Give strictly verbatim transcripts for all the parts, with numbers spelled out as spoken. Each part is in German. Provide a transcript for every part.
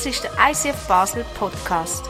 Das ist der I C F Basel Podcast.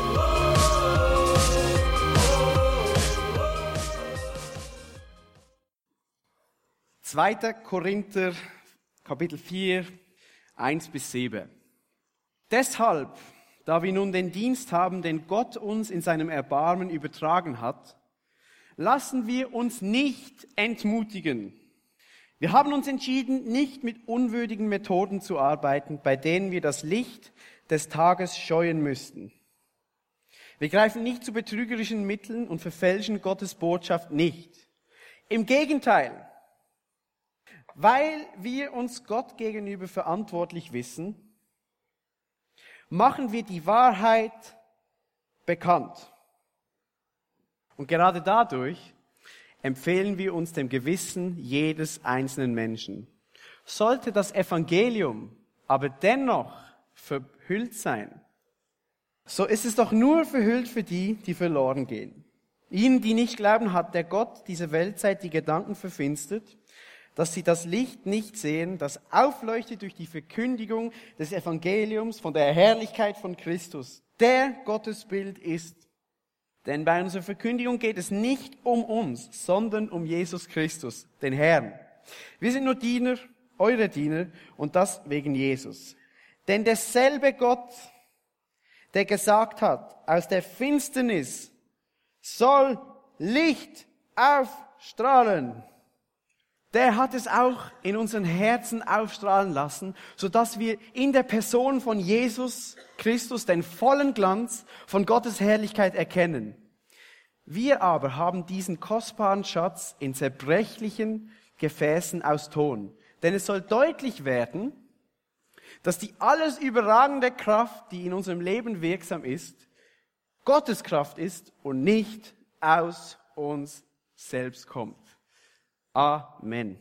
zweiter Korinther, Kapitel vier, eins bis sieben. Deshalb, da wir nun den Dienst haben, den Gott uns in seinem Erbarmen übertragen hat, lassen wir uns nicht entmutigen. Wir haben uns entschieden, nicht mit unwürdigen Methoden zu arbeiten, bei denen wir das Licht des Tages scheuen müssten. Wir greifen nicht zu betrügerischen Mitteln und verfälschen Gottes Botschaft nicht. Im Gegenteil, weil wir uns Gott gegenüber verantwortlich wissen, machen wir die Wahrheit bekannt. Und gerade dadurch empfehlen wir uns dem Gewissen jedes einzelnen Menschen. Sollte das Evangelium aber dennoch verhüllt sein, so ist es doch nur verhüllt für die, die verloren gehen. Ihnen, die nicht glauben, hat der Gott dieser Weltzeit die Gedanken verfinstert, dass sie das Licht nicht sehen, das aufleuchtet durch die Verkündigung des Evangeliums von der Herrlichkeit von Christus, der Gottesbild ist. Denn bei unserer Verkündigung geht es nicht um uns, sondern um Jesus Christus, den Herrn. Wir sind nur Diener, eure Diener, und das wegen Jesus. Denn derselbe Gott, der gesagt hat, aus der Finsternis soll Licht aufstrahlen, der hat es auch in unseren Herzen aufstrahlen lassen, sodass wir in der Person von Jesus Christus den vollen Glanz von Gottes Herrlichkeit erkennen. Wir aber haben diesen kostbaren Schatz in zerbrechlichen Gefäßen aus Ton. Denn es soll deutlich werden, dass die alles überragende Kraft, die in unserem Leben wirksam ist, Gottes Kraft ist und nicht aus uns selbst kommt. Amen.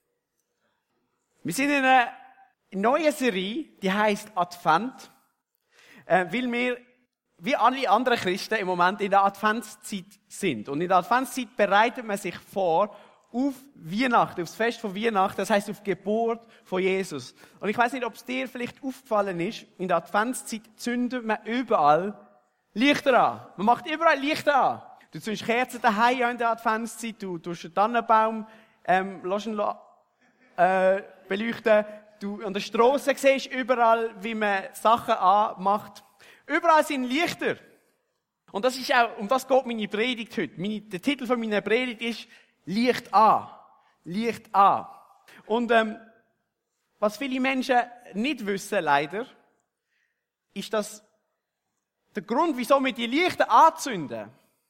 Wir sind in einer neuen Serie, die heißt Advent, äh, weil wir, wie alle anderen Christen, im Moment in der Adventszeit sind. Und in der Adventszeit bereitet man sich vor auf Weihnachten, auf das Fest von Weihnachten, das heisst auf die Geburt von Jesus. Und ich weiss nicht, ob es dir vielleicht aufgefallen ist, in der Adventszeit zündet man überall Lichter an. Man macht überall Lichter an. Du zündest Kerzen daheim in der Adventszeit, du tust einen Tannenbaum ähm, lass ihn, äh, beleuchten. Du an der Strasse siehst überall, wie man Sachen anmacht. Überall sind Lichter. Und das ist auch, um das geht meine Predigt heute. Meine, der Titel von meiner Predigt ist Licht an. Licht an. Und ähm, was viele Menschen nicht wissen, leider, ist, dass der Grund, wieso wir die Lichter anzünden,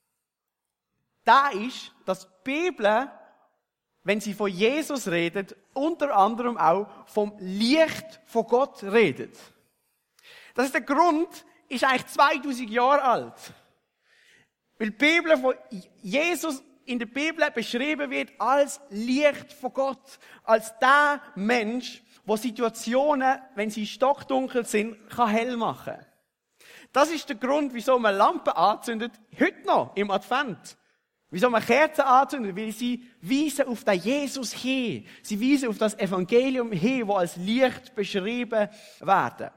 da ist, dass die Bibel, wenn sie von Jesus redet, unter anderem auch vom Licht von Gott redet. Das ist der Grund, ist eigentlich zweitausend Jahre alt. Weil die Bibel von Jesus in der Bibel beschrieben wird als Licht von Gott. Als der Mensch, der Situationen, wenn sie stockdunkel sind, kann hell machen kann. Das ist der Grund, wieso man Lampen anzündet, heute noch, im Advent. Wieso man Kerzen anzündet, weil sie weisen auf den Jesus hin. Sie weisen auf das Evangelium hin, das als Licht beschrieben werden.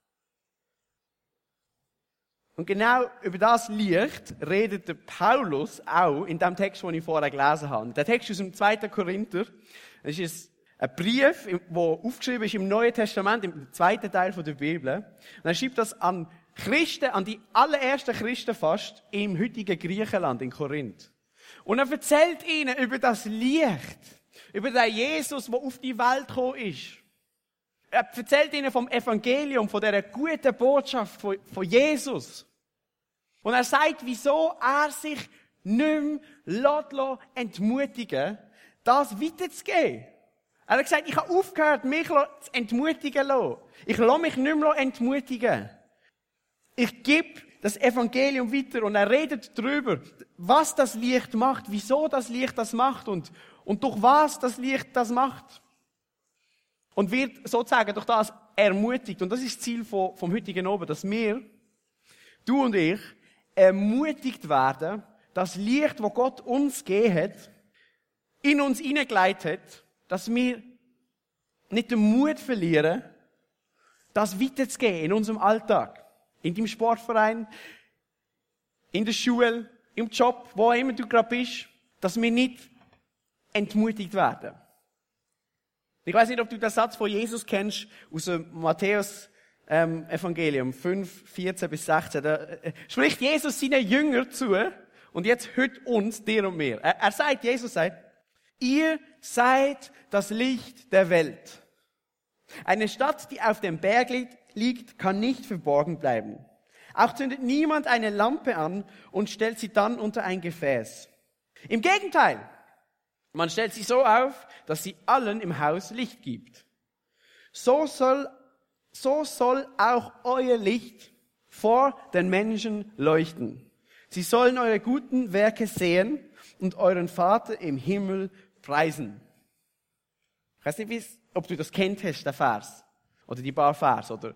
Und genau über das Licht redet der Paulus auch in dem Text, den ich vorher gelesen habe. Der Text ist aus dem zweiten Korinther. Das ist ein Brief, der aufgeschrieben ist im Neuen Testament, im zweiten Teil der Bibel. Und er schreibt das an Christen, an die allerersten Christen fast, im heutigen Griechenland, in Korinth. Und er erzählt ihnen über das Licht, über den Jesus, der auf die Welt gekommen ist. Er erzählt ihnen vom Evangelium, von dieser guten Botschaft von, von Jesus. Und er sagt, wieso er sich nicht mehr entmutigen lässt, das weiterzugeben. Er hat gesagt, ich habe aufgehört, mich zu entmutigen lassen. Ich lasse mich nicht mehr entmutigen. Ich gebe das Evangelium weiter und er redet darüber, was das Licht macht, wieso das Licht das macht und, und durch was das Licht das macht. Und wird sozusagen durch das ermutigt. Und das ist das Ziel vom, vom heutigen Abend, dass wir, du und ich, ermutigt werden, das Licht, das Gott uns gegeben hat, in uns hineingelegt hat, dass wir nicht den Mut verlieren, das weiterzugeben in unserem Alltag. In deinem Sportverein, in der Schule, im Job, wo immer du gerade bist, dass wir nicht entmutigt werden. Ich weiß nicht, ob du den Satz von Jesus kennst, aus dem Matthäus ähm, Evangelium fünf, vierzehn bis sechzehn. Da äh, spricht Jesus seinen Jüngern zu und jetzt hört uns, dir und mir. Er, er sagt, Jesus sagt, ihr seid das Licht der Welt. Eine Stadt, die auf dem Berg liegt, kann nicht verborgen bleiben. Auch zündet niemand eine Lampe an und stellt sie dann unter ein Gefäß. Im Gegenteil, man stellt sie so auf, dass sie allen im Haus Licht gibt. So soll, so soll auch euer Licht vor den Menschen leuchten. Sie sollen eure guten Werke sehen und euren Vater im Himmel preisen. Ich weiß nicht, ob du das kennt hast, der Vers. Oder die paar Vers. Oder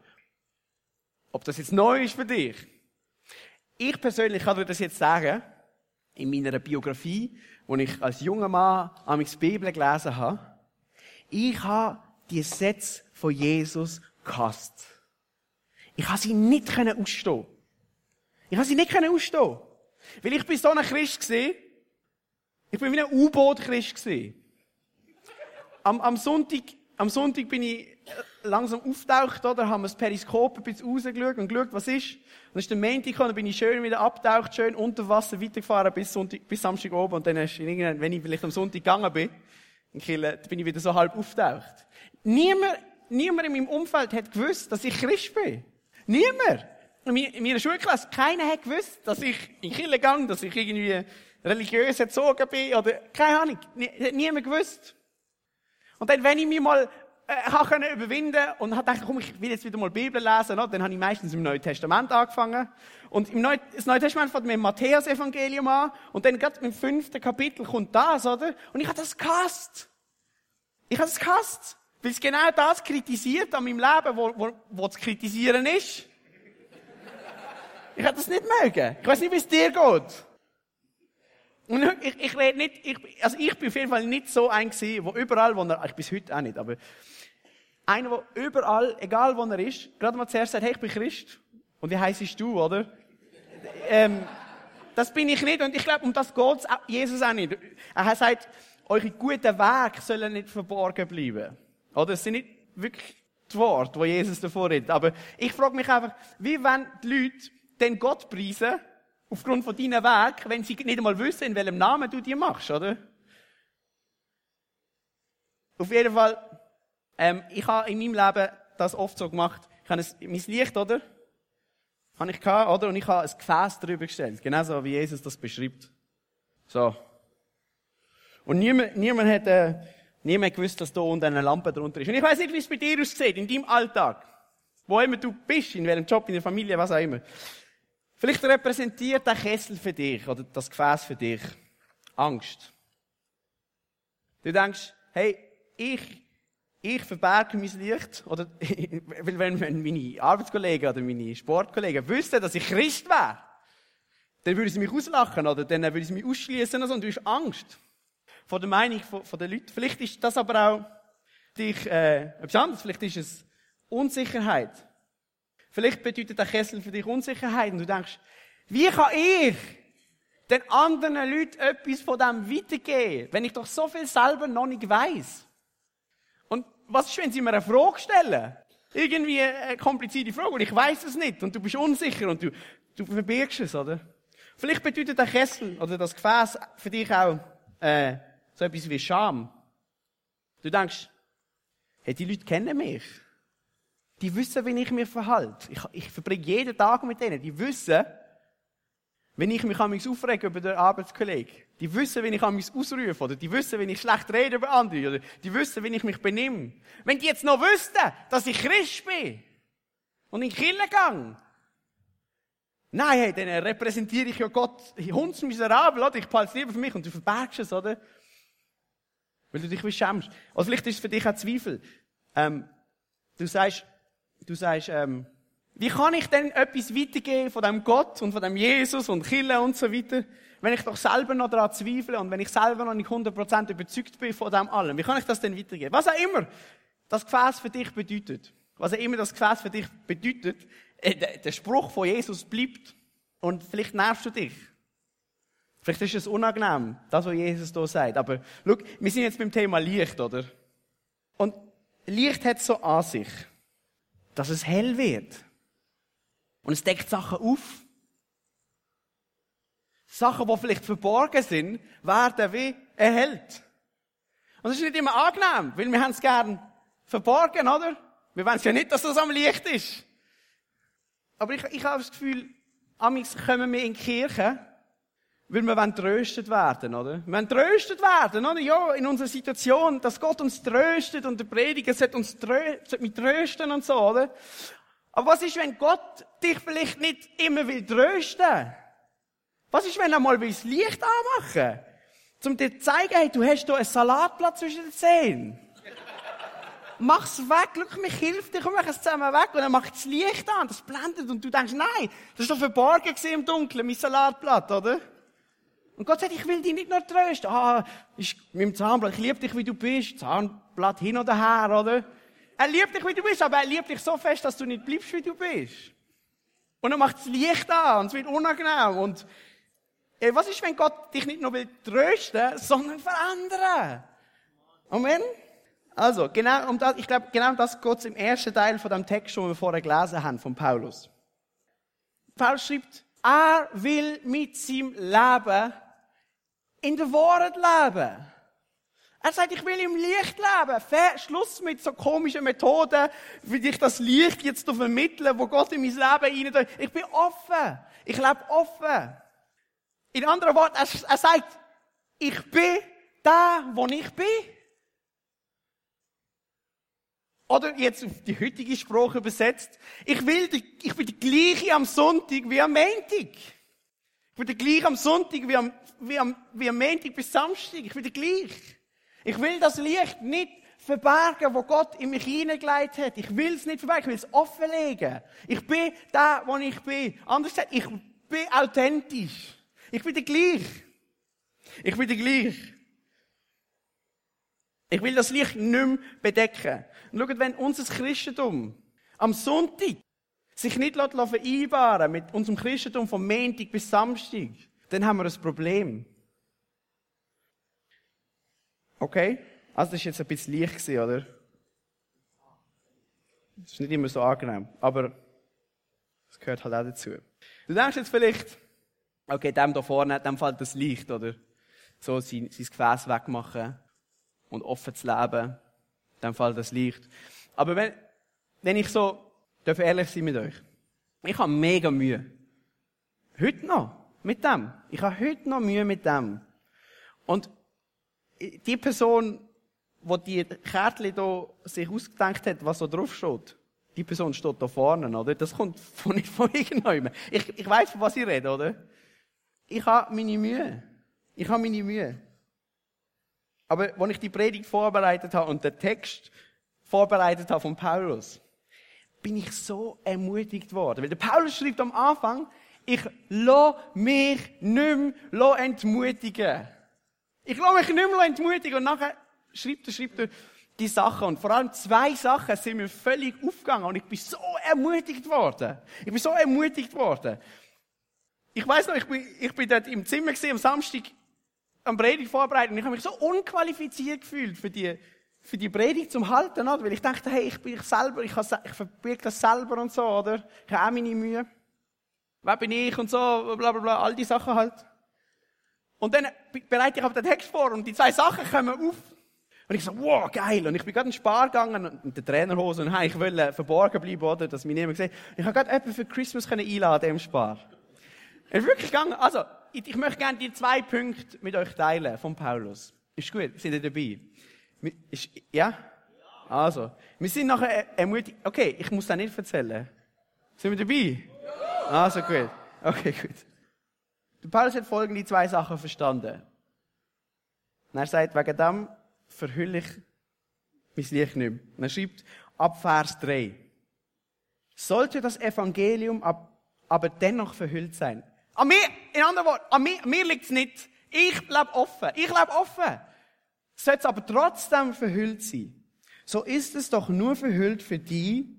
ob das jetzt neu ist für dich. Ich persönlich kann dir das jetzt sagen, in meiner Biografie, wo ich als junger Mann amigs Bibel gelesen habe. Ich habe die Sätze von Jesus gehasst. Ich habe sie nicht ausstehen. Ich habe sie nicht ausstehen. Weil ich bin so ein Christ gewesen. Ich bin wie ein U-Boot-Christ gewesen. Am, am Sonntag, am Sonntag bin ich langsam auftaucht, oder? Haben wir das Periskop ein bisschen rausgeschaut und geschaut, was ist. Und dann ist der Montag gekommen, dann bin ich schön wieder abgetaucht, schön unter Wasser weitergefahren bis Sonntag, bis Samstag oben. Und dann ist irgendwann, wenn ich vielleicht am Sonntag gegangen bin, in Kille, bin ich wieder so halb auftaucht. Niemand, niemand in meinem Umfeld hat gewusst, dass ich Christ bin. Niemand. In meiner Schulklasse, keiner hat gewusst, dass ich in Kille gegangen, dass ich irgendwie religiös erzogen bin, oder, keine Ahnung. Hat niemand gewusst. Und dann, wenn ich mich mal äh, habe überwinden und habe gedacht, komm, ich will jetzt wieder mal Bibel lesen, oder? Dann habe ich meistens im Neuen Testament angefangen. Und im Neuen, das Neue Testament fängt mit dem Matthäus-Evangelium an. Und dann gerade im fünften Kapitel kommt das, oder? Und ich habe das gehasst. Ich habe das gehasst. Weil es genau das kritisiert an meinem Leben, wo, wo, wo zu kritisieren ist. Ich habe das nicht mögen. Ich weiß nicht, wie es dir geht. Und ich, ich rede nicht, ich, also ich bin auf jeden Fall nicht so ein gewesen, wo überall, wo er, ich bis heute auch nicht, aber einer, wo überall, egal wo er ist, gerade mal zuerst sagt, hey, ich bin Christ. Und wie heisst du, oder? ähm, das bin ich nicht. Und ich glaube, um das geht Jesus auch nicht. Er sagt, eure guten Wege sollen nicht verborgen bleiben. Oder? Es sind nicht wirklich die Worte, die Jesus davor redet. Aber ich frage mich einfach, wie wollen die Leute den Gott preisen, aufgrund von deinen Werken, wenn sie nicht einmal wissen, in welchem Namen du die machst, oder? Auf jeden Fall, ähm, ich habe in meinem Leben das oft so gemacht. Ich habe ein, mein Licht, oder? Habe ich gehabt, oder? Und ich habe ein Gefäß darüber gestellt. Genauso wie Jesus das beschreibt. So. Und niemand, niemand hat, äh, niemand gewusst, dass da unten eine Lampe drunter ist. Und ich weiß nicht, wie es bei dir aussieht, in deinem Alltag. Wo immer du bist, in welchem Job, in der Familie, was auch immer. Vielleicht repräsentiert der Kessel für dich, oder das Gefäß für dich, Angst. Du denkst, hey, ich, ich verberge mein Licht, oder, weil wenn, wenn meine Arbeitskollegen oder meine Sportkollegen wüssten, dass ich Christ wäre, dann würden sie mich auslachen, oder dann würden sie mich ausschließen, und du hast Angst. Vor der Meinung von, von den Leuten. Vielleicht ist das aber auch dich, äh, etwas anderes. Vielleicht ist es Unsicherheit. Vielleicht bedeutet der Kessel für dich Unsicherheit und du denkst, wie kann ich den anderen Leuten etwas von dem weitergeben, wenn ich doch so viel selber noch nicht weiss? Und was ist, wenn sie mir eine Frage stellen? Irgendwie eine komplizierte Frage und ich weiss es nicht und du bist unsicher und du, du verbirgst es, oder? Vielleicht bedeutet der Kessel oder das Gefäß für dich auch äh, so etwas wie Scham. Du denkst, hey, die Leute kennen mich. Die wissen, wie ich mich verhalte. Ich, ich verbringe jeden Tag mit denen. Die wissen, wenn ich mich amigs aufrege über den Arbeitskollegen. Die wissen, wenn ich amigs ausrufe. Oder die wissen, wenn ich schlecht rede über andere. Oder die wissen, wenn ich mich benehme. Wenn die jetzt noch wüssten, dass ich Christ bin und in die Kirche gehe. Nein, hey, dann repräsentiere ich ja Gott hundsmiserabel, oder? Ich behalte es lieber für mich und du verbergst es, oder? Weil du dich wie schämst. Oder vielleicht ist es für dich auch Zweifel. Ähm, du sagst, Du sagst, ähm, wie kann ich denn etwas weitergeben von dem Gott und von dem Jesus und Kirche und so weiter, wenn ich doch selber noch daran zweifle und wenn ich selber noch nicht hundert Prozent überzeugt bin von dem allem? Wie kann ich das denn weitergeben? Was auch immer das Gefäß für dich bedeutet. was auch immer das Gefäß für dich bedeutet, der Spruch von Jesus bleibt. Und vielleicht nervst du dich. Vielleicht ist es unangenehm, das, was Jesus hier sagt. Aber schau, wir sind jetzt beim Thema Licht, oder? Und Licht hat so an sich, dass es hell wird. Und es deckt Sachen auf. Sachen, die vielleicht verborgen sind, werden wie erhellt. Und das ist nicht immer angenehm, weil wir haben es gern verborgen, oder? Wir wollen es ja nicht, dass das am Licht ist. Aber ich, ich habe das Gefühl, amigs kommen wir in die Kirche, weil wir wollen tröstet werden, oder? Wir wollen tröstet werden, oder? Ja, in unserer Situation, dass Gott uns tröstet und der Prediger sollte uns trö- sollte mich trösten und so, oder? Aber was ist, wenn Gott dich vielleicht nicht immer will trösten? Was ist, wenn er mal das Licht anmachen will? Um dir zu zeigen, hey, du hast hier ein Salatblatt zwischen den Zähnen. Mach's weg, schau, mich hilft dir, komm, mach es zusammen weg. Und dann macht das Licht an, das blendet und du denkst, nein, das ist doch verborgen im Dunkeln, mein Salatblatt, oder? Und Gott sagt, ich will dich nicht nur trösten. Ah, ist mit dem Zahnblatt, ich liebe dich, wie du bist. Zahnblatt hin oder her, oder? Er liebt dich, wie du bist, aber er liebt dich so fest, dass du nicht bleibst, wie du bist. Und dann macht das Licht an und es wird unangenehm. Und ey, was ist, wenn Gott dich nicht nur will trösten, sondern verändern? Amen? Also, genau um das, ich glaube, genau um das geht es im ersten Teil von dem Text, den wir vorher gelesen haben, von Paulus. Paulus schreibt, er will mit seinem Leben in der Wahrheit leben. Er sagt, ich will im Licht leben. Schluss mit so komischen Methoden, wie ich das Licht jetzt vermitteln, wo Gott in mein Leben rein. Ich bin offen. Ich lebe offen. In anderen Worten, er, er sagt, ich bin da, wo ich bin. Oder jetzt auf die heutige Sprache übersetzt, ich will, ich bin der gleiche am Sonntag wie am Montag. Ich bin der gleiche am Sonntag wie am, wie am, wie am Montag bis Samstag. Ich bin der gleiche. Ich will das Licht nicht verbergen, wo Gott in mich hineingelegt hat. Ich will es nicht verbergen, ich will es offenlegen. Ich bin da, wo ich bin. Anders gesagt, ich bin authentisch. Ich bin der gleich. Ich bin der gleich. Ich will das Licht nicht mehr bedecken. Und schaut, wenn unser Christentum am Sonntag sich nicht vereinbaren mit unserem Christentum von Montag bis Samstag, dann haben wir ein Problem. Okay? Also das war jetzt ein bisschen leicht gewesen, oder? Das ist nicht immer so angenehm, aber das gehört halt auch dazu. Du denkst jetzt vielleicht, okay, dem da vorne, dem fällt das Licht, oder? So sein, sein Gefäß wegmachen und offen zu leben, dem fällt das Licht. Aber wenn, wenn ich so, darf ehrlich sein mit euch, ich habe mega Mühe. Heute noch, mit dem. Ich habe heute noch Mühe mit dem. Und die Person, die die Kärtchen da sich ausgedacht hat, was so drauf steht, die Person steht da vorne, oder? Das kommt von nicht von irgendjemandem. Ich, ich weiss, von was ich rede, oder? Ich habe meine Mühe. Ich habe meine Mühe. Aber als ich die Predigt vorbereitet habe und den Text vorbereitet habe von Paulus, bin ich so ermutigt worden. Weil der Paulus schreibt am Anfang, ich lasse mich nicht mehr entmutigen. Ich lasse mich nicht mehr entmutigen. Und nachher schreibt er, schreibt er die Sachen. Und vor allem zwei Sachen sind mir völlig aufgegangen. Und ich bin so ermutigt worden. Ich bin so ermutigt worden. Ich weiss noch, ich bin, ich bin dort im Zimmer gewesen, am Samstag am Predigt vorbereitet. Und ich habe mich so unqualifiziert gefühlt für die, für die Predigt zum Halten, oder? Weil ich dachte, hey, ich bin ich selber, ich, habe, ich verbirge das selber und so, oder? Ich habe auch meine Mühe. Wer bin ich und so, bla, bla, bla, all die Sachen halt. Und dann bereite ich aber den Text vor und die zwei Sachen kommen auf. Und ich so, wow, geil. Und ich bin gerade in den Spar gegangen mit der Trainerhose und hey, ich wollte verborgen bleiben, oder? Dass mich niemand sieht. Ich habe gerade jemanden für Christmas einladen im Spar. Ich bin wirklich gegangen. Also, ich, ich möchte gerne die zwei Punkte mit euch teilen von Paulus. Ist gut? Seid ihr dabei? Ist, ja? Also, wir sind nachher ermutigt. Okay, ich muss das nicht erzählen. Sind wir dabei? Ja. Also, gut. Okay, gut. Der Paulus hat folgende zwei Sachen verstanden. Und er sagt, wegen dem verhülle ich mein Licht nicht mehr. Und er schreibt ab Vers drei. Sollte das Evangelium ab, aber dennoch verhüllt sein. An mir, in anderen Worten, an mir, mir liegt es nicht. Ich lebe offen. Ich lebe offen. Sollte es aber trotzdem verhüllt sein. So ist es doch nur verhüllt für die,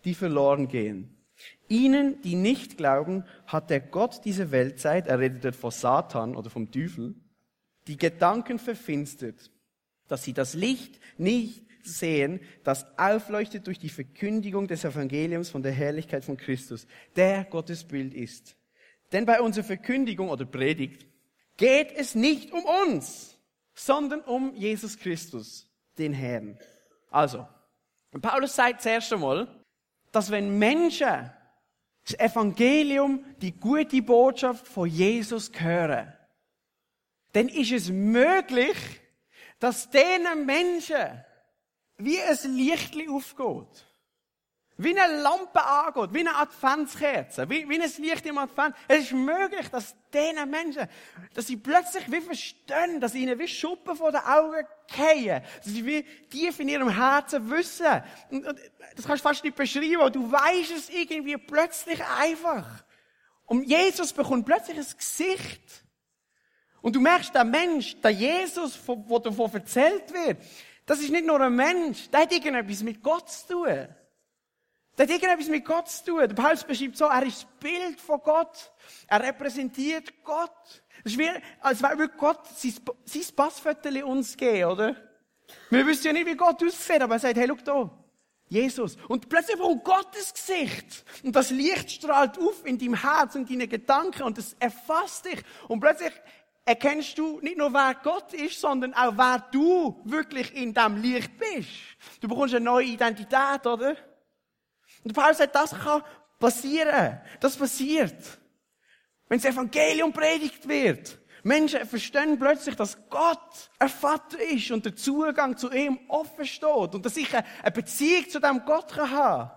die verloren gehen. Ihnen, die nicht glauben, hat der Gott dieser Weltzeit, er redet dort von Satan oder vom Teufel, die Gedanken verfinstert, dass sie das Licht nicht sehen, das aufleuchtet durch die Verkündigung des Evangeliums von der Herrlichkeit von Christus, der Gottes Bild ist. Denn bei unserer Verkündigung oder Predigt geht es nicht um uns, sondern um Jesus Christus, den Herrn. Also, Paulus sagt zuerst einmal, dass wenn Menschen das Evangelium, die gute Botschaft von Jesus hören, dann ist es möglich, dass diesen Menschen wie ein Lichtli aufgeht. Wie eine Lampe angeht, wie eine Adventskerze, wie, wie ein Licht im Advent. Es ist möglich, dass diesen Menschen, dass sie plötzlich wie verstehen, dass ihnen wie Schuppen vor den Augen fallen, dass sie wie tief in ihrem Herzen wissen. Und, und das kannst du fast nicht beschreiben, aber du weißt es irgendwie plötzlich einfach. Und Jesus bekommt plötzlich ein Gesicht. Und du merkst, der Mensch, der Jesus, der davon erzählt wird, das ist nicht nur ein Mensch, der hat irgendetwas mit Gott zu tun. Der hat irgendetwas mit Gott zu tun. Der Paulus beschreibt so, er ist das Bild von Gott. Er repräsentiert Gott. Das ist wie, als wäre Gott sein, sein Passviertel uns geben, oder? Wir wissen ja nicht, wie Gott aussieht, aber er sagt, hey, schau da, Jesus. Und plötzlich bekommt Gott das Gesicht. Und das Licht strahlt auf in deinem Herz und deine Gedanken und es erfasst dich. Und plötzlich erkennst du nicht nur, wer Gott ist, sondern auch, wer du wirklich in diesem Licht bist. Du bekommst eine neue Identität, oder? Und Paulus sagt, das kann passieren. Das passiert. Wenn das Evangelium predigt wird. Menschen verstehen plötzlich, dass Gott ein Vater ist und der Zugang zu ihm offen steht. Und dass ich eine Beziehung zu diesem Gott kann haben.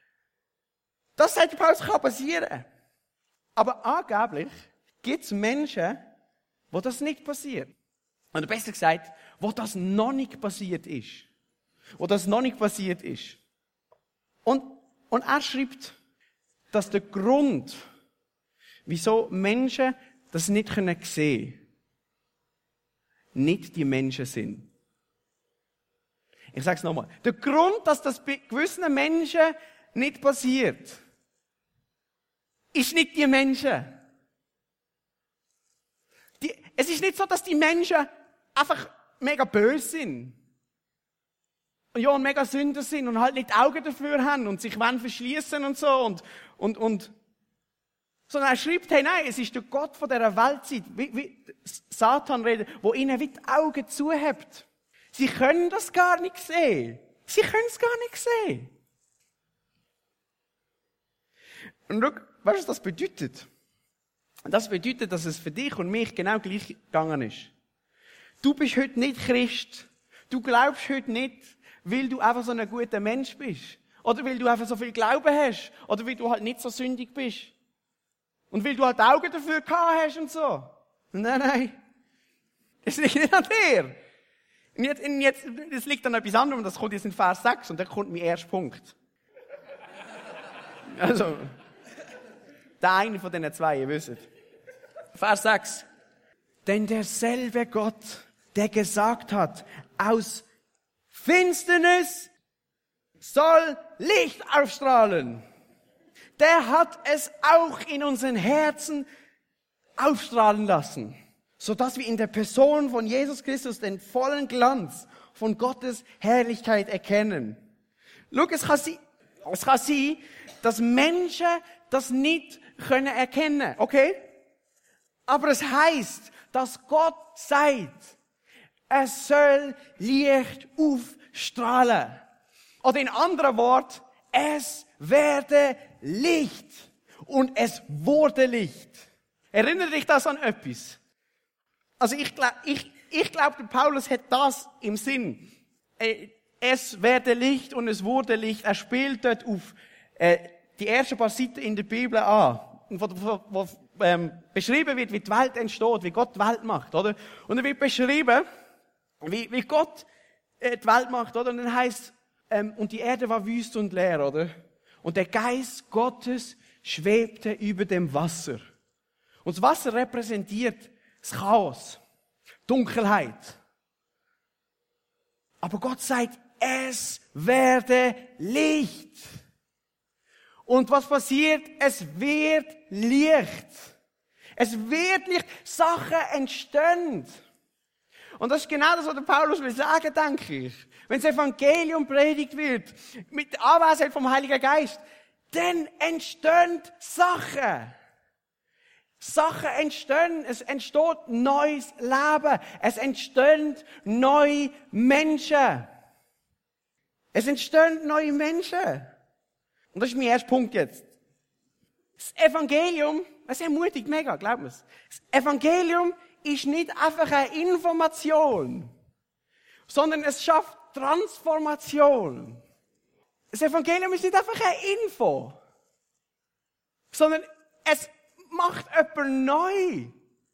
Das, sagt Paulus, kann passieren. Aber angeblich gibt es Menschen, wo das nicht passiert. Oder besser gesagt, wo das noch nicht passiert ist. Wo das noch nicht passiert ist. Und, und er schreibt, dass der Grund, wieso Menschen das nicht können sehen, nicht die Menschen sind. Ich sage es nochmal. Der Grund, dass das bei gewissen Menschen nicht passiert, ist nicht die Menschen. Die, es ist nicht so, dass die Menschen einfach mega böse sind. Und ja, und mega Sünder sind und halt nicht die Augen dafür haben und sich wollen verschließen und so und, und, und. Sondern er schreibt, hey, nein, es ist der Gott von dieser Weltzeit, wie, wie Satan redet, wo ihnen wie die Augen zuhebt. Sie können das gar nicht sehen. Sie können es gar nicht sehen. Und schau, weißt du, was das bedeutet? Das bedeutet, dass es für dich und mich genau gleich gegangen ist. Du bist heute nicht Christ. Du glaubst heute nicht, weil du einfach so ein guter Mensch bist. Oder weil du einfach so viel Glauben hast. Oder weil du halt nicht so sündig bist. Und weil du halt Augen dafür gehabt hast und so. Nein, nein. Das liegt nicht an dir. Und jetzt, und jetzt, das liegt an etwas anderem. Das kommt jetzt in Vers sechs und da kommt mein erster Punkt. Also, der eine von diesen zwei, ihr wisst. Vers sechs. Denn derselbe Gott, der gesagt hat, aus Finsternis soll Licht aufstrahlen, der hat es auch in unseren Herzen aufstrahlen lassen, sodass wir in der Person von Jesus Christus den vollen Glanz von Gottes Herrlichkeit erkennen. Schau, es kann sein, es kann sein, dass Menschen das nicht können erkennen, okay? Aber es heißt, dass Gott sagt, es soll Licht aufstrahlen. Oder in anderen Worten, es werde Licht. Und es wurde Licht. Erinnert dich das an etwas? Also ich glaube, ich, ich glaube, Paulus hat das im Sinn. Es werde Licht und es wurde Licht. Er spielt dort auf äh, die ersten paar Seiten in der Bibel an, wo, wo, wo ähm, beschrieben wird, wie die Welt entsteht, wie Gott die Welt macht, oder? Und dann wird beschrieben, wie, wie Gott äh, die Welt macht, oder? Und dann heisst, ähm, und die Erde war wüst und leer, oder? Und der Geist Gottes schwebte über dem Wasser. Und das Wasser repräsentiert das Chaos, Dunkelheit. Aber Gott sagt, es werde Licht. Und was passiert? Es wird Licht. Es wird Licht. Sachen entstehen. Und das ist genau das, was der Paulus will sagen, denke ich. Wenn das Evangelium predigt wird, mit der Anwesenheit vom Heiligen Geist, dann entstehen Sachen. Sachen entstehen. Es entsteht neues Leben. Es entstehen neue Menschen. Es entstehen neue Menschen. Und das ist mein erster Punkt jetzt. Das Evangelium, das ermutigt mega, glaubt mir's. Das Evangelium ist nicht einfach eine Information, sondern es schafft Transformation. Das Evangelium ist nicht einfach eine Info, sondern es macht jemand neu.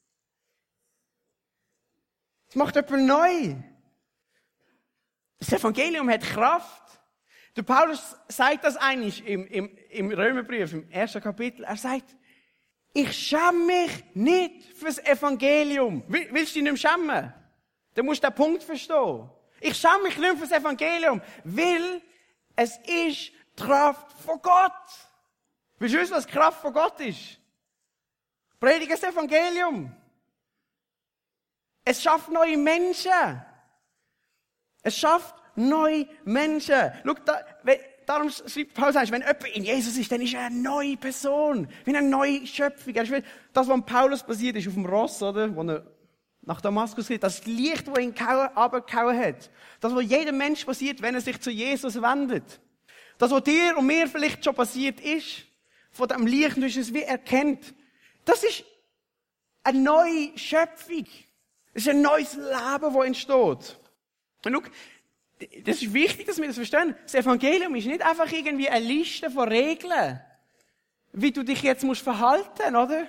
Es macht jemand neu. Das Evangelium hat Kraft. Der Paulus sagt das eigentlich im, im, im Römerbrief, im ersten Kapitel. Er sagt, ich schäme mich nicht fürs Evangelium. Willst du dich nicht schämen? Dann musst du den Punkt verstehen. Ich schäme mich nicht fürs Evangelium, weil es ist die Kraft von Gott. Willst du wissen, was die Kraft von Gott ist? Predige das Evangelium. Es schafft neue Menschen. Es schafft neue Menschen. Schau, da, darum schreibt Paulus, wenn jemand in Jesus ist, dann ist er eine neue Person. Wie eine neue Schöpfung. Das, was Paulus passiert ist auf dem Ross, oder? Wo er nach Damaskus geht, das Licht, das ihn runtergehauen hat. Das, was jedem Mensch passiert, wenn er sich zu Jesus wendet. Das, was dir und mir vielleicht schon passiert ist, von dem Licht, du es wie erkennt. Das ist eine neue Schöpfung. Das ist ein neues Leben, das entsteht. Und schau, das ist wichtig, dass wir das verstehen. Das Evangelium ist nicht einfach irgendwie eine Liste von Regeln, wie du dich jetzt musst verhalten, oder?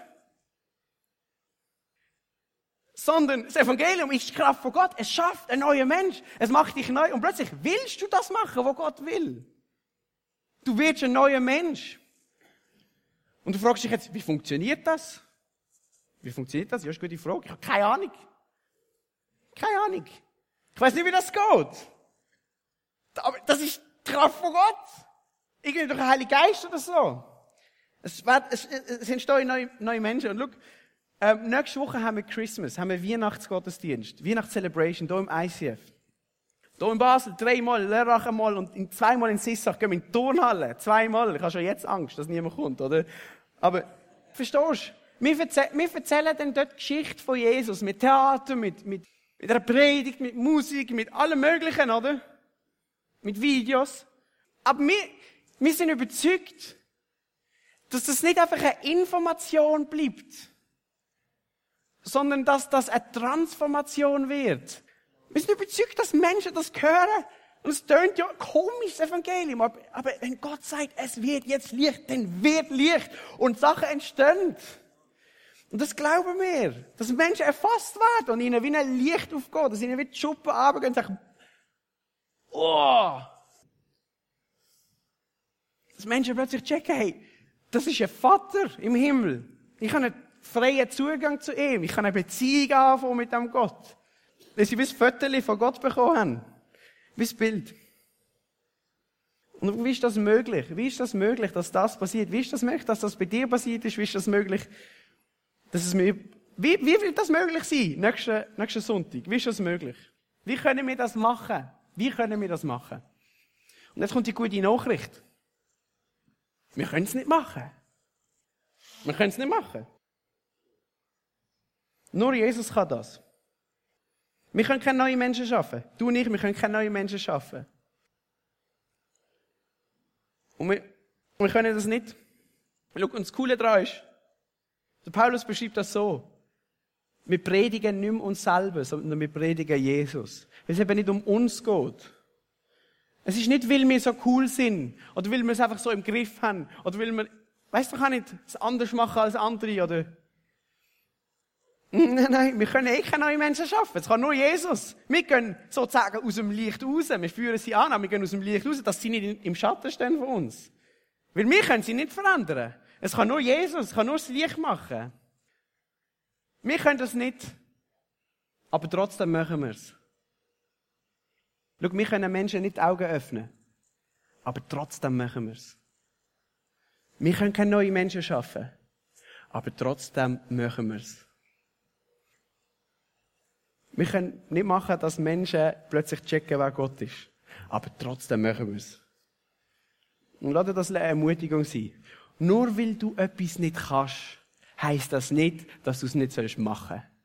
Sondern das Evangelium ist die Kraft von Gott. Es schafft einen neuen Mensch. Es macht dich neu. Und plötzlich willst du das machen, was Gott will. Du wirst ein neuer Mensch. Und du fragst dich jetzt, wie funktioniert das? Wie funktioniert das? Ja, ist eine gute Frage. Ich habe keine Ahnung. Keine Ahnung. Ich weiß nicht, wie das geht. Aber das ist die Kraft von Gott. Irgendwie durch den Heiligen Geist oder so. Es, wird, es, es entstehen neue, neue Menschen. Und schau, ähm, nächste Woche haben wir Christmas, haben wir Weihnachtsgottesdienst, Weihnachtscelebration hier im I C F. Hier in Basel dreimal, Lörrach einmal und zweimal in Sissach gehen wir in die Turnhalle. Zweimal. Ich habe schon jetzt Angst, dass niemand kommt, oder? Aber, verstehst du? Wir, erzäh- wir erzählen dann dort die Geschichte von Jesus. Mit Theater, mit, mit, mit einer Predigt, mit Musik, mit allem Möglichen, oder? Mit Videos. Aber wir, wir sind überzeugt, dass das nicht einfach eine Information bleibt, sondern dass das eine Transformation wird. Wir sind überzeugt, dass Menschen das hören. Und es tönt ja komisch, das Evangelium. Aber, aber wenn Gott sagt, es wird jetzt Licht, dann wird Licht. Und Sachen entstehen. Und das glauben wir. Dass Menschen erfasst werden und ihnen wie ein Licht aufgeht. Dass ihnen wie die Schuppen runtergehen und sagen, oh! Dass Menschen plötzlich checken, hey, das ist ein Vater im Himmel. Ich habe einen freien Zugang zu ihm. Ich kann eine Beziehung anfangen mit dem Gott. Dass sie wie ein Foto von Gott bekommen haben. Wie das Bild. Und wie ist das möglich? Wie ist das möglich, dass das passiert? Wie ist das möglich, dass das bei dir passiert ist? Wie ist das möglich, dass es mir, wie, wie wird das möglich sein? Nächsten, nächsten Sonntag. Wie ist das möglich? Wie können wir das machen? Wie können wir das machen? Und jetzt kommt die gute Nachricht. Wir können es nicht machen. Wir können es nicht machen. Nur Jesus kann das. Wir können keine neuen Menschen schaffen. Du und ich, wir können keine neuen Menschen schaffen. Und wir, wir können das nicht. Schau, und das Coole daran ist, der Paulus beschreibt das so. Wir predigen nicht mehr uns selber, sondern wir predigen Jesus. Weil es eben nicht um uns geht. Es ist nicht, weil wir so cool sind, oder weil wir es einfach so im Griff haben, oder weil wir, weißt du, man kann nicht es anders machen als andere, oder? Nein, nein, wir können eh keine neuen Menschen schaffen. Es kann nur Jesus. Wir gehen sozusagen aus dem Licht raus. Wir führen sie an, aber wir gehen aus dem Licht raus, dass sie nicht im Schatten stehen von uns. Weil wir können sie nicht verändern. Es kann nur Jesus, es kann nur das Licht machen. Wir können das nicht, aber trotzdem machen wir es. Schau, wir können Menschen nicht die Augen öffnen, aber trotzdem machen wir es. Wir können keine neuen Menschen schaffen. Aber trotzdem machen wir es. Wir können nicht machen, dass Menschen plötzlich checken, wer Gott ist. Aber trotzdem machen wir es. Und lass dir das eine Ermutigung sein. Nur weil du etwas nicht kannst, heisst das nicht, dass du es nicht machen sollst.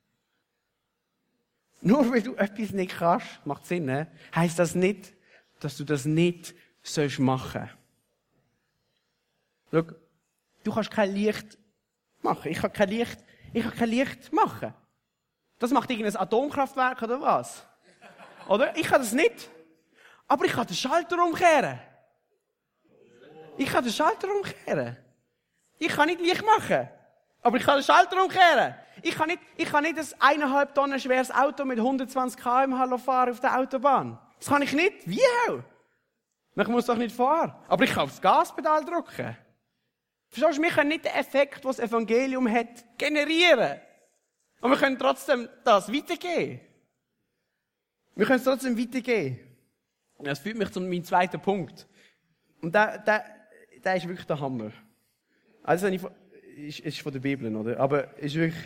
Nur weil du etwas nicht kannst, macht Sinn, ne? Heisst das nicht, dass du das nicht sollst machen. Schau, du kannst kein Licht machen. Ich kann kein Licht, ich kann kein Licht machen. Das macht irgendein Atomkraftwerk oder was? Oder? Ich kann das nicht. Aber ich kann den Schalter umkehren. Ich kann den Schalter umkehren. Ich kann nicht Licht machen. Aber ich kann den Schalter umkehren. Ich kann nicht, ich kann nicht ein eineinhalb Tonnen schweres Auto mit hundertzwanzig Kilometer pro Stunde fahren auf der Autobahn. Das kann ich nicht. Wie auch? Ich muss doch nicht fahren. Aber ich kann aufs Gaspedal drücken. Verstehst du? Wir können nicht den Effekt, den das Evangelium hat, generieren. Und wir können trotzdem das weitergeben. Wir können es trotzdem weitergeben. Das führt mich zu meinem zweiten Punkt. Und der, der, der ist wirklich der Hammer. Also, ist, ist von der Bibel, oder? Aber ist wirklich.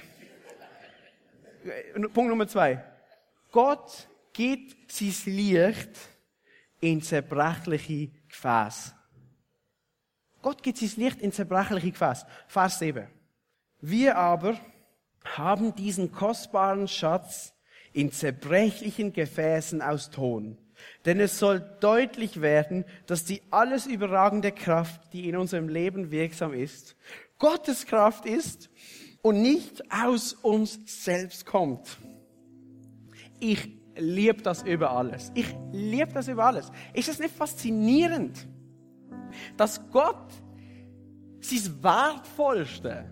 Punkt Nummer zwei. Gott gibt sein Licht in zerbrechliche Gefäße. Gott gibt sein Licht in zerbrechliche Gefäße. Vers sieben. Wir aber haben diesen kostbaren Schatz in zerbrechlichen Gefäßen aus Ton. Denn es soll deutlich werden, dass die alles überragende Kraft, die in unserem Leben wirksam ist, Gottes Kraft ist und nicht aus uns selbst kommt. Ich liebe das über alles. Ich liebe das über alles. Ist es nicht faszinierend, dass Gott sein Wertvollste,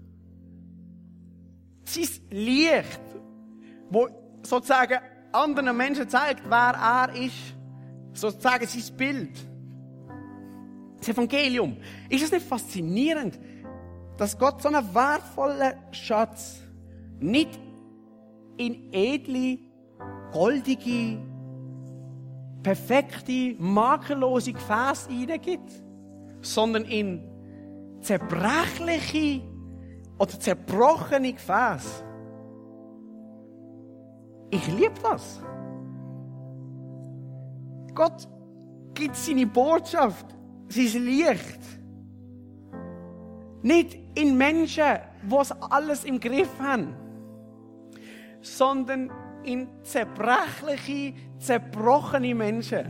sein Licht, wo sozusagen anderen Menschen zeigt, wer er ist, sozusagen sein Bild, das Evangelium. Ist es nicht faszinierend, dass Gott so einen wertvollen Schatz nicht in edle, goldige, perfekte, makellose Gefäße hineingibt, sondern in zerbrechliche oder zerbrochene Gefäße. Ich liebe das. Gott gibt seine Botschaft, sein Licht, nicht in Menschen, die es alles im Griff haben, sondern in zerbrechliche, zerbrochene Menschen.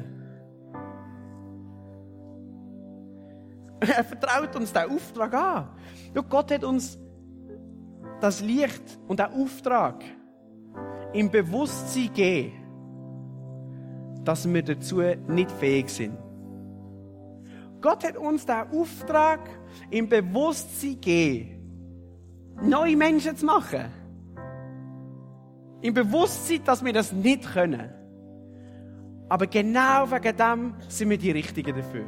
Er vertraut uns diesen Auftrag an. Gott hat uns das Licht und den Auftrag im Bewusstsein gegeben, dass wir dazu nicht fähig sind. Gott hat uns den Auftrag im Bewusstsein gegeben, neue Menschen zu machen. Im Bewusstsein, dass wir das nicht können. Aber genau wegen dem sind wir die Richtigen dafür.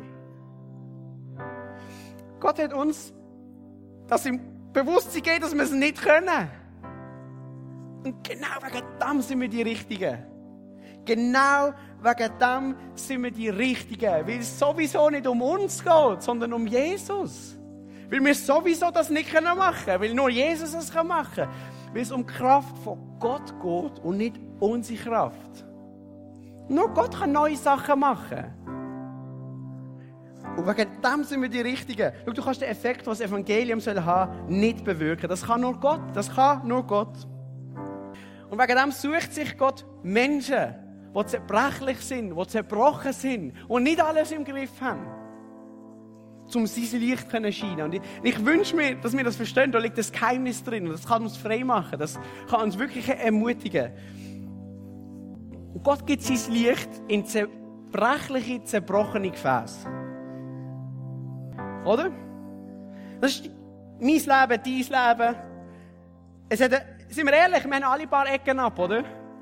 Gott hat uns das im Bewusstsein gegeben, dass wir es nicht können. Und genau wegen dem sind wir die Richtigen. Genau wegen dem sind wir die Richtigen. Weil es sowieso nicht um uns geht, sondern um Jesus. Weil wir sowieso das nicht machen können. Weil nur Jesus es machen kann. Weil es um die Kraft von Gott geht und nicht unsere Kraft. Nur Gott kann neue Sachen machen. Und wegen dem sind wir die Richtigen. Schau, du kannst den Effekt, was das Evangelium soll haben, nicht bewirken. Das kann nur Gott. Das kann nur Gott. Und wegen dem sucht sich Gott Menschen, die zerbrechlich sind, die zerbrochen sind und nicht alles im Griff haben, um sein Licht zu scheinen. Und ich, ich wünsche mir, dass wir das verstehen. Da liegt das Geheimnis drin. Und das kann uns frei machen. Das kann uns wirklich ermutigen. Und Gott gibt sein Licht in zerbrechliche, zerbrochene Gefäße. Oder? Das ist mein Leben, dein Leben. Es hat, sind wir ehrlich, wir haben alle ein paar Ecken ab, oder?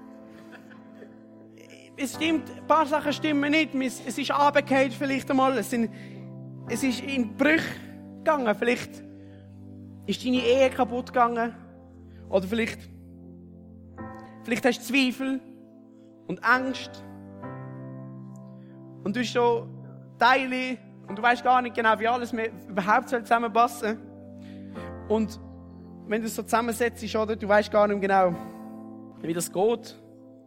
Es stimmt, ein paar Sachen stimmen nicht. Es ist runtergefallen vielleicht einmal. Es, sind, es ist in Brüche gegangen. Vielleicht ist deine Ehe kaputt gegangen. Oder vielleicht, vielleicht hast du Zweifel und Angst. Und du hast so Teile Und du weißt gar nicht genau, wie alles überhaupt zusammenpassen soll. Und wenn du es so zusammensetzt, oder, du weißt gar nicht genau, wie das geht.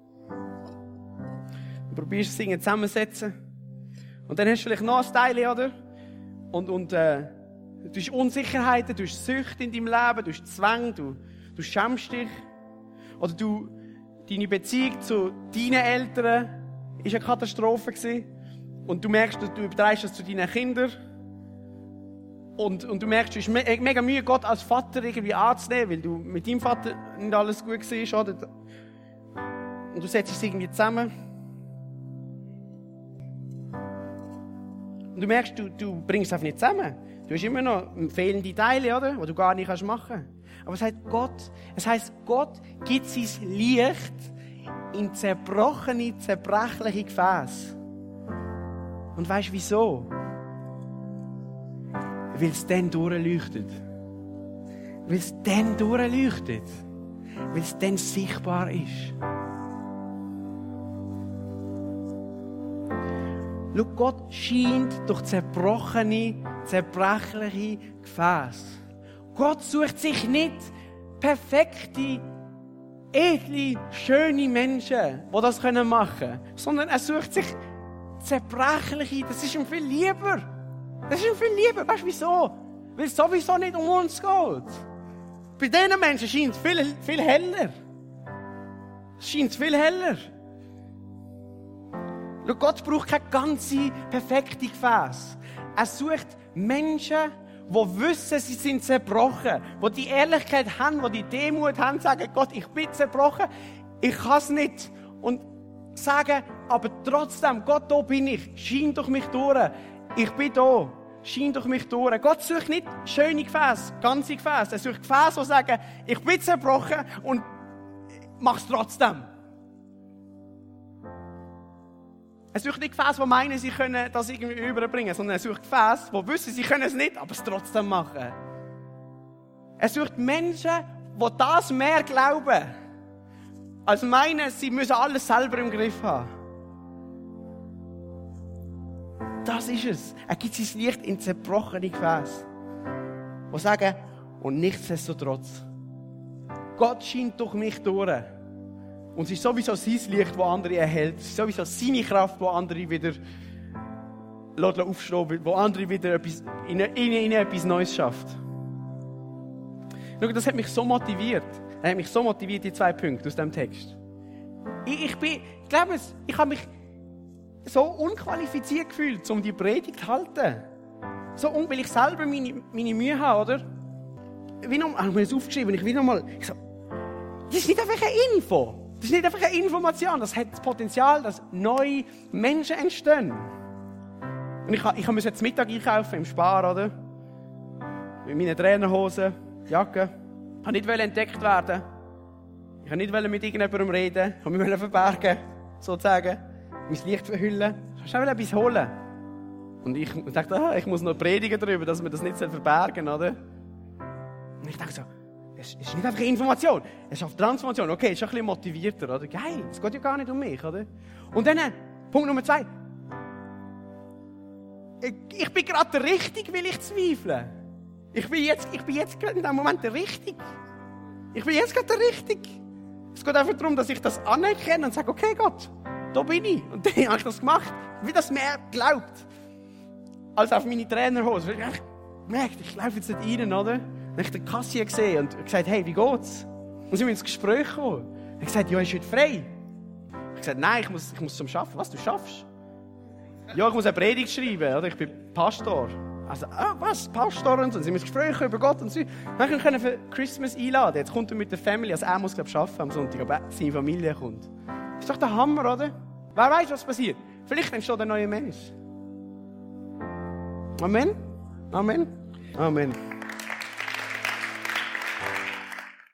Du probierst es irgendwie zusammensetzen. Und dann hast du vielleicht noch ein Teil, oder? Und, und äh, du hast Unsicherheiten, du hast Süchte in deinem Leben, du hast Zwänge, du, du schämst dich. Oder du, deine Beziehung zu deinen Eltern war eine Katastrophe gewesen. Und du merkst, du übertreibst das zu deinen Kindern. Und, und du merkst, du hast me- mega Mühe, Gott als Vater irgendwie anzunehmen, weil du mit deinem Vater nicht alles gut war, oder? Und du setzt es irgendwie zusammen. Und du merkst, du, du bringst es einfach nicht zusammen. Du hast immer noch fehlende Teile, oder? Die du gar nicht machen kannst. Aber es heißt Gott, es heisst, Gott gibt sein Licht in zerbrochene, zerbrechliche Gefäße. Und weißt du wieso? Weil es dann durchleuchtet. Weil es dann durchleuchtet. Weil es dann sichtbar ist. Schau, Gott scheint durch zerbrochene, zerbrechliche Gefäße. Gott sucht sich nicht perfekte, edle, schöne Menschen, die das machen können, sondern er sucht sich zerbrechliche. Das ist ihm viel lieber. Das ist ihm viel lieber. Weißt du wieso? Weil es sowieso nicht um uns geht. Bei diesen Menschen scheint es viel, viel heller. Es scheint viel heller. Schau, Gott braucht keine ganze, perfekte Gefäße. Er sucht Menschen, die wissen, sie sind zerbrochen, die die Ehrlichkeit haben, die die Demut haben, sagen, Gott, ich bin zerbrochen, ich kann es nicht. Und sagen, aber trotzdem, Gott, da bin ich, schein durch mich durch. Ich bin da, schein durch mich durch. Gott sucht nicht schöne Gefäße, ganze Gefäße. Er sucht Gefäße, die sagen, ich bin zerbrochen und mach's trotzdem. Er sucht nicht Gefäße, die meinen, sie können das irgendwie überbringen, sondern er sucht Gefäße, die wissen, sie können es nicht, aber es trotzdem machen. Er sucht Menschen, die das mehr glauben, als meinen, sie müssen alles selber im Griff haben. Das ist es. Er gibt sein Licht in zerbrochene Gefäße, die sagen, und nichtsdestotrotz, Gott scheint durch mich durch. Und es ist sowieso sein Licht, das andere erhält. Es ist sowieso seine Kraft, die andere wieder aufstehen, wo andere wieder etwas, in, in, in etwas Neues schafft. Schau, das hat mich so motiviert. Das hat mich so motiviert, die zwei Punkte aus diesem Text. Ich, ich, bin, ich glaube, ich habe mich so unqualifiziert gefühlt, um die Predigt zu halten. So, weil ich selber meine, meine Mühe habe, oder? Wie noch, ich habe mir das aufgeschrieben, ich will noch mal, ich so, das ist nicht einfach eine Info. Das ist nicht einfach eine Information, das hat das Potenzial, dass neue Menschen entstehen. Und ich, ich musste jetzt Mittag einkaufen im Spar, oder? Mit meinen Trainerhosen, Jacke. Ich wollte nicht entdeckt werden. Ich wollte nicht mit irgendjemandem reden. Ich wollte mich verbergen, sozusagen. Mein Licht verhüllen. Ich wollte etwas holen. Und ich dachte, ah, ich muss noch predigen darüber, dass wir das nicht verbergen sollen, oder? Und ich dachte so, es ist nicht einfach eine Information, es ist auf Transformation. Okay, es ist ein bisschen motivierter, oder? Geil, es geht ja gar nicht um mich, oder? Und dann, Punkt Nummer zwei. Ich, ich bin gerade der Richtige, weil ich zweifle. Ich bin jetzt, ich bin jetzt gerade in diesem Moment der Richtige. Ich bin jetzt gerade der Richtige. Es geht einfach darum, dass ich das anerkenne und sage, okay Gott, da bin ich. Und dann habe ich das gemacht, wie das mehr glaubt, als auf meine Trainerhose. Ich merke, ich laufe jetzt nicht rein, oder? Dann habe ich den Kassier gesehen und gesagt, hey, wie geht's? Und sind wir ins Gespräch gekommen. Ich habe gesagt, ja, ist heute frei? Ich habe gesagt, nein, ich muss, ich muss zum Arbeiten. Was, du schaffst? Ja, ich muss eine Predigt schreiben, oder? Ich bin Pastor. Also, ah, was? Pastor und so. Dann sind wir ins Gespräch über Gott und so. Dann können wir für Christmas einladen. Jetzt kommt er mit der Family. Also er muss, glaube ich, arbeiten am Sonntag, aber seine Familie kommt. Das ist doch der Hammer, oder? Wer weiß, was passiert? Vielleicht entsteht ein neuer Mensch. Amen. Amen. Amen.